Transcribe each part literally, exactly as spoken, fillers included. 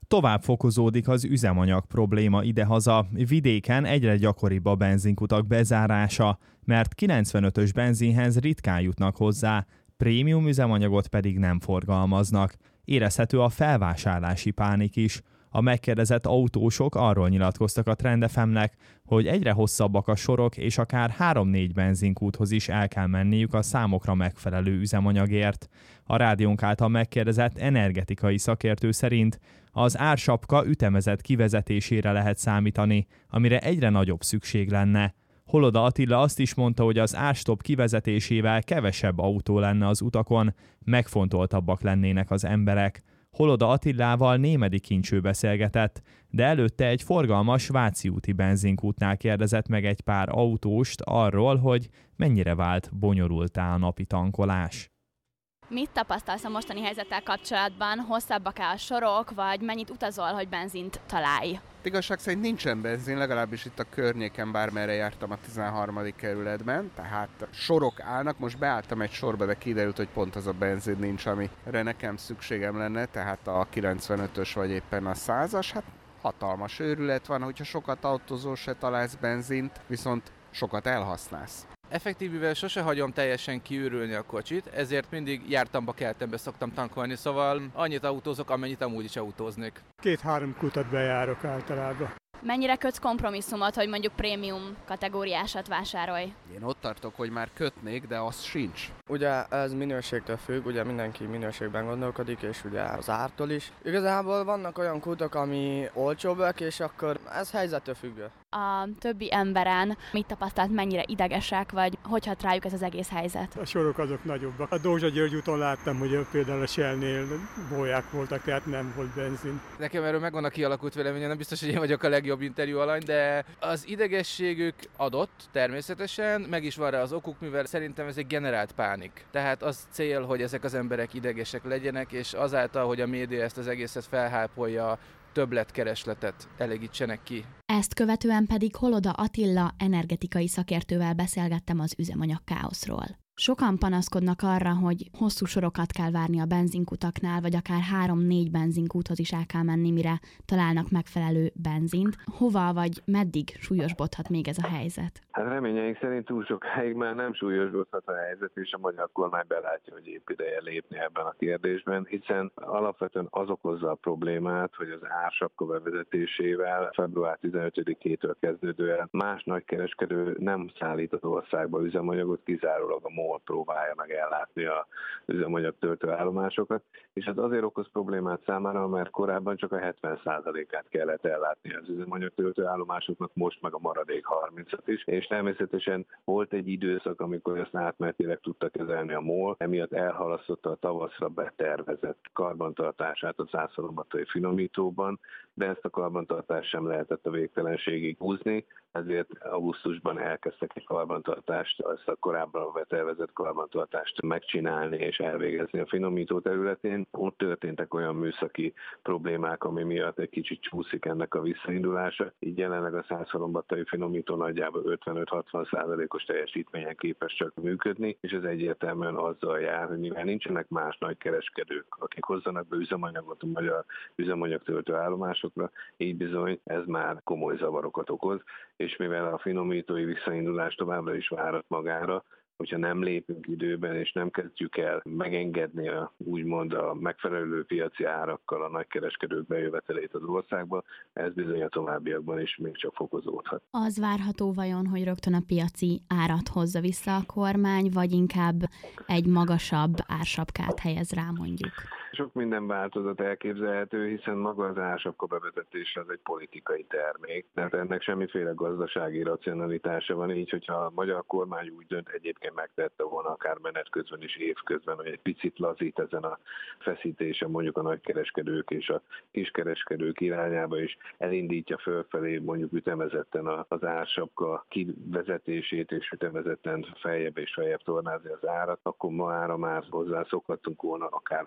Tovább fokozódik az üzemanyag probléma idehaza, vidéken egyre gyakoribb a benzinkutak bezárása, mert kilencvenötös benzinhez ritkán jutnak hozzá, prémium üzemanyagot pedig nem forgalmaznak. Érezhető a felvásárlási pánik is. A megkérdezett autósok arról nyilatkoztak a Trend ef emnek, hogy egyre hosszabbak a sorok, és akár három-négy benzinkúthoz is el kell menniük a számokra megfelelő üzemanyagért. A rádiónk által megkérdezett energetikai szakértő szerint az ársapka ütemezett kivezetésére lehet számítani, amire egyre nagyobb szükség lenne. Holoda Attila azt is mondta, hogy az árstop kivezetésével kevesebb autó lenne az utakon, megfontoltabbak lennének az emberek. Holoda Attilával Némedy Kincső beszélgetett, de előtte egy forgalmas Váci úti benzinkútnál kérdezett meg egy pár autóst arról, hogy mennyire vált bonyolulttá a napi tankolás. Mit tapasztalsz a mostani helyzettel kapcsolatban? Hosszabbak-e a sorok, vagy mennyit utazol, hogy benzint találj? Igazság szerint nincsen benzin, legalábbis itt a környéken, bármerre jártam a tizenharmadik kerületben, tehát sorok állnak, most beálltam egy sorba, de kiderült, hogy pont az a benzin nincs, amire nekem szükségem lenne, tehát a kilencvenötös vagy éppen a százas, hát hatalmas őrület van, hogyha sokat autózol, se találsz benzint, viszont sokat elhasználsz. Effektív, mivel sose hagyom teljesen kiürülni a kocsit, ezért mindig jártamba keltembe szoktam tankolni, szóval annyit autózok, amennyit amúgy is autóznék. Két-három kutat bejárok általában. Mennyire kötsz kompromisszumot, hogy mondjuk prémium kategóriásat vásárolj? Én ott tartok, hogy már kötnék, de az sincs. Ugye ez minőségtől függ, ugye mindenki minőségben gondolkodik, és ugye az ártól is. Igazából vannak olyan kutak, ami olcsóbbak, és akkor ez helyzettől függő. A többi emberen mit tapasztalt, mennyire idegesek, vagy hogy hat rájuk ez az egész helyzet? A sorok azok nagyobbak. A Dózsa-György úton láttam, hogy például a Shell-nél bolyák voltak, tehát nem volt benzin. Nekem erről megvan a kialakult véleményem, nem biztos, hogy én vagyok a legjobb interjú alany, de az idegességük adott természetesen, meg is van rá az okuk, mivel szerintem ez egy generált pánik. Tehát az cél, hogy ezek az emberek idegesek legyenek, és azáltal, hogy a média ezt az egészet felhápolja, többletkeresletet elégítsenek ki. Ezt követően pedig Holoda Attila energetikai szakértővel beszélgettem az üzemanyag káoszról. Sokan panaszkodnak arra, hogy hosszú sorokat kell várni a benzinkutaknál, vagy akár három-négy benzinkúthoz is el kell menni, mire találnak megfelelő benzint. Hova vagy meddig súlyosbodhat még ez a helyzet? Hát reményeink szerint túl sokáig már nem súlyosbodhat a helyzet, és a magyar kormány belátja, hogy épp ideje lépni ebben a kérdésben, hiszen alapvetően az okozza a problémát, hogy az ársapka bevezetésével február tizenötödikétől kezdődően más nagykereskedő nem szállít az országba üzemanyagot, kizárólag a MOL próbálja meg ellátni a üzemanyag töltőállomásokat, és ez azért okoz problémát számára, mert korábban csak a hetven százalékát kellett ellátni az üzemanyag töltőállomásoknak, most meg a maradék harmincat is, és természetesen volt egy időszak, amikor ezt átmenetileg tudta kezelni a MOL, emiatt elhalasztotta a tavaszra betervezett karbantartását a zászlóbatai finomítóban, de ezt a karbantartást sem lehetett a végtelenségig húzni, ezért augusztusban elkezdtek egy karbantartást, ezt a korábban betervezett karbantartást megcsinálni és elvégezni a finomító területén. Ott történtek olyan műszaki problémák, ami miatt egy kicsit csúszik ennek a visszaindulása. Így jelenleg a Szászhalombattai finomító nagyjából ötvenöt-hatvan százalékos teljesítményen képes csak működni, és ez egyértelműen azzal jár, hogy mivel nincsenek más nagy kereskedők, akik hozzanak be üzemanyagot a magyar üzemanyagtöltő állomásokra, így bizony ez már komoly zavarokat okoz, és mivel a finomítói visszaindulás továbbra is várat magára, hogyha nem lépünk időben, és nem kezdjük el megengedni a, úgymond a megfelelő piaci árakkal a nagykereskedők bejövetelét az országba, ez bizony a továbbiakban is még csak fokozódhat. Az várható vajon, hogy rögtön a piaci árat hozza vissza a kormány, vagy inkább egy magasabb ársapkát helyez rá mondjuk? Sok minden változat elképzelhető, hiszen maga az ársapka bevezetése az egy politikai termék, tehát ennek semmiféle gazdasági racionalitása van, így hogyha a magyar kormány úgy dönt, egyébként megtette volna akár menet közben is évközben, hogy egy picit lazít ezen a feszítésen mondjuk a nagykereskedők és a kiskereskedők irányába, és elindítja fölfelé mondjuk ütemezetten az ársapka kivezetését, és ütemezetten feljebb és feljebb tornázni az árat, akkor ma ára már hozzászokhatunk volna akár ahhoz is, hogy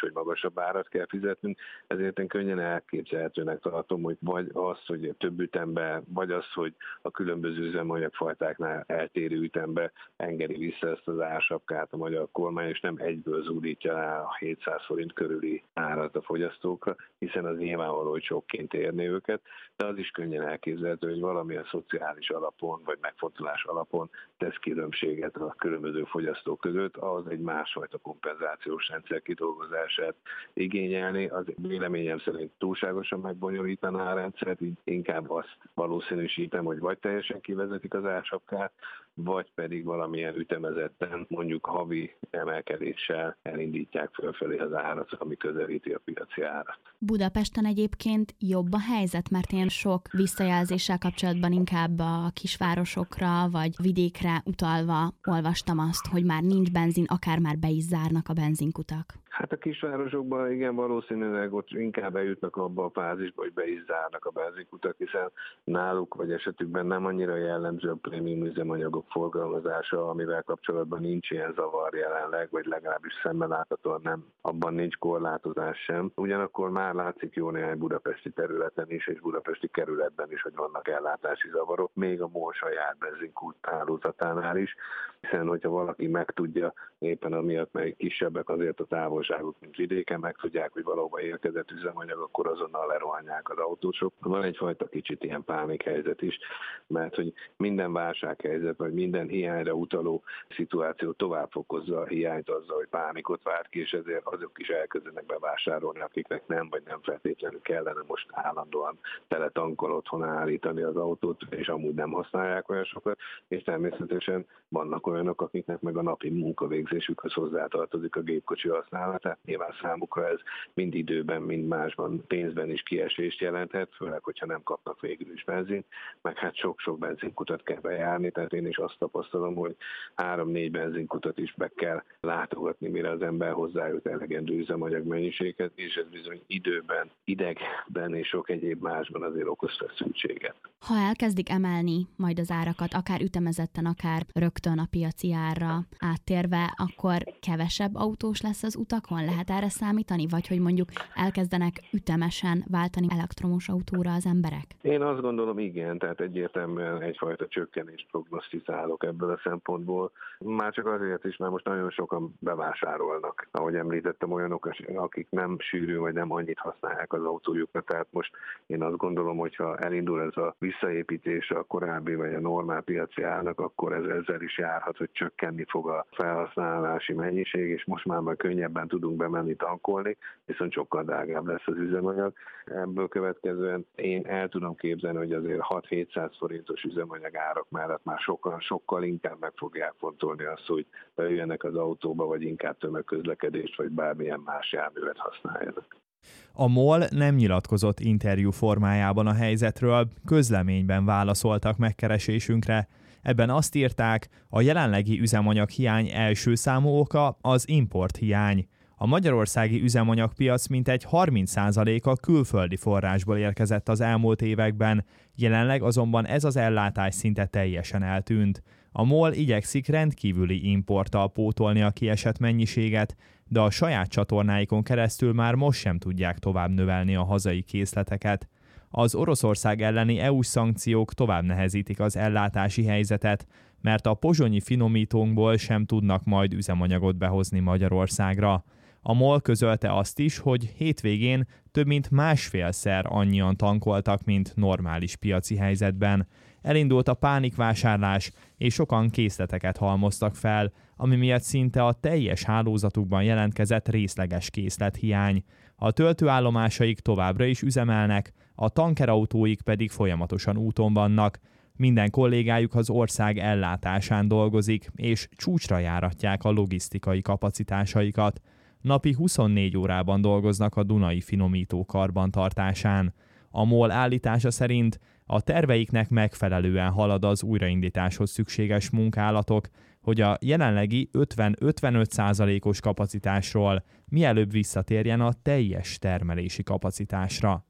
hogy magasabb árat kell fizetnünk, ezért én könnyen elképzelhetőnek tartom, hogy vagy az, hogy több ütembe, vagy az, hogy a különböző üzemanyagfajtáknál eltérő ütembe engedi vissza ezt az ársapkát a magyar kormány, és nem egyből zúdítja rá a hétszáz forint körüli árat a fogyasztókra, hiszen az nyilvánvaló, hogy sokként érni őket, de az is könnyen elképzelhető, hogy valamilyen szociális alapon, vagy megfontolás alapon tesz különbséget a különböző fogyasztók között, az egy másfajta kompenzációs rendszer kidolgozását igényelni. Az véleményem szerint túlságosan megbonyolítaná a rendszert, így inkább azt valószínűsítem, hogy vagy teljesen kivezetik az ársapkát, vagy pedig valamilyen ütemezetten, mondjuk havi emelkedéssel elindítják fölfelé az árat, ami közelíti a piaci árat. Budapesten egyébként jobb a helyzet, mert én sok visszajelzéssel kapcsolatban inkább a kisvárosokra vagy vidékre utalva olvastam azt, hogy már nincs benzin, akár már be is zárnak a benzinkutak. Hát a kisvárosokban igen, valószínűleg ott inkább eljutnak abba a fázisba, hogy be is zárnak a benzinkutak, hiszen náluk vagy esetükben nem annyira jellemző a prémium üzemanyagok forgalmazása, amivel kapcsolatban nincs ilyen zavar jelenleg, vagy legalábbis szemmel láthatóan nem, abban nincs korlátozás sem. Ugyanakkor már látszik jó néhány budapesti területen is, és budapesti kerületben is, hogy vannak ellátási zavarok, még a MOL saját benzinkút hálózatánál is, hiszen hogyha valaki megtudja, éppen amiatt, mert kisebbek azért a távolságok, mint vidéken, megtudják, hogy valahova érkezett üzemanyag, akkor azonnal lerohanják az autósok. Van egyfajta kicsit ilyen pánikhelyzet is, mert hogy minden válsághelyzet, vagy minden hiányra utaló szituáció tovább fokozza a hiányt azzal, hogy pánikot vált ki, és ezért azok is elkezdenek bevásárolni, akiknek nem, vagy nem feltétlenül kellene most állandóan tele tankkal otthon állítani az autót, és amúgy nem használják olyan sokat, és természetesen vannak olyanok, akiknek meg a napi munkavégzésükhöz hozzátartozik a gépkocsi használatát. Nyilván számukra ez mind időben, mind másban, pénzben is kiesést jelenthet, főleg, hogyha nem kapnak végül is benzint, meg hát sok-sok benzinkutat kell bejárni, tehát én is azt tapasztalom, hogy három-négy benzinkutat is be kell látogatni, mire az ember hozzájut elegendő üzemanyag mennyiséget, és ez bizony időben, idegben és sok egyéb másban azért okoz feszültséget. Ha elkezdik emelni majd az árakat, akár ütemezetten, akár rögtön a piaci árra áttérve, akkor kevesebb autós lesz az utakon? Lehet erre számítani? Vagy hogy mondjuk elkezdenek ütemesen váltani elektromos autóra az emberek? Én azt gondolom, igen, tehát egyértelműen egyfajta csökkenést prognosztizálok ebből a szempontból. Már csak azért is, mert most nagyon sokan bevásárolnak. Ahogy említettem, olyanok, akik nem sűrű, vagy nem annyit használják az autójukat. Tehát most én azt gondolom, hogyha elindul ez a visszaépítés a korábbi, vagy a normál piaci árnak, akkor ez ezzel is járhat, hogy csökkenni fog a felhasználási mennyiség, és most már majd könnyebben tudunk bemenni tankolni, viszont sokkal drágább lesz az üzemanyag. Ebből következően én el tudom képzelni, hogy azért hat-hétszáz forintos üzemanyag árak mellett már sokkal, sokkal inkább meg fogják fontolni azt, hogy beüljenek az autóba, vagy inkább tömegközlekedést, vagy bármilyen más járművet használjanak. A MOL nem nyilatkozott interjú formájában a helyzetről, közleményben válaszoltak megkeresésünkre. Ebben azt írták, a jelenlegi üzemanyag hiány első számú oka az import hiány. A magyarországi üzemanyagpiac mintegy harminc százaléka külföldi forrásból érkezett az elmúlt években, jelenleg azonban ez az ellátás szinte teljesen eltűnt. A MOL igyekszik rendkívüli importtal pótolni a kiesett mennyiséget, de a saját csatornáikon keresztül már most sem tudják tovább növelni a hazai készleteket. Az Oroszország elleni é u-s szankciók tovább nehezítik az ellátási helyzetet, mert a pozsonyi finomítónkból sem tudnak majd üzemanyagot behozni Magyarországra. A MOL közölte azt is, hogy hétvégén több mint másfélszer annyian tankoltak, mint normális piaci helyzetben. Elindult a pánikvásárlás, és sokan készleteket halmoztak fel, ami miatt szinte a teljes hálózatukban jelentkezett részleges készlethiány. A töltőállomásaik továbbra is üzemelnek, a tankerautóik pedig folyamatosan úton vannak. Minden kollégájuk az ország ellátásán dolgozik, és csúcsra járatják a logisztikai kapacitásaikat. Napi huszonnégy órában dolgoznak a Dunai finomító karbantartásán. A MOL állítása szerint a terveiknek megfelelően halad az újraindításhoz szükséges munkálatok, hogy a jelenlegi ötven-ötvenöt százalékos kapacitásról mielőbb visszatérjen a teljes termelési kapacitásra.